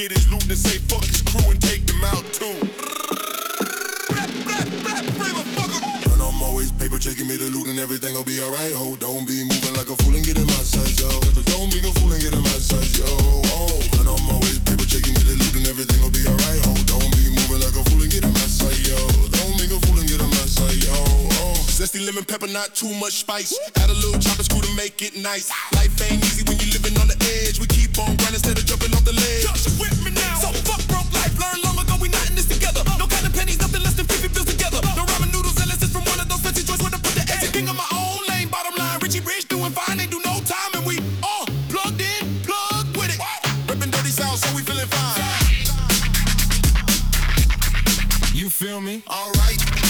get his loot and say fuck his crew and take them out too. And I'm always paper checking me the loot and everything will be alright. Ho, don't be moving like a fool and get in my size, yo. Don't be a fool and get in my size, yo. Oh, and I'm always paper checking me the loot and everything will be alright. Ho, don't be moving like a fool and get in my size, yo. Don't be a fool and get in my size, yo. Oh, zesty lemon pepper, not too much spice. Add a little chopper screw to make it nice. Life ain't easy when you living on the edge. We keep on grinding instead of jumping off the ledge. Just with me now. So fuck broke life, learn long ago we not in this together. No kind of pennies, nothing less than 50 bills together. No ramen noodles and lessons from one of those fancy joints where I put the eggs. King of my own lane, bottom line, Richie Rich doing fine, ain't do no time, and we all plugged in, plugged with it. Rippin' dirty sound, so we feeling fine. You feel me? Alright.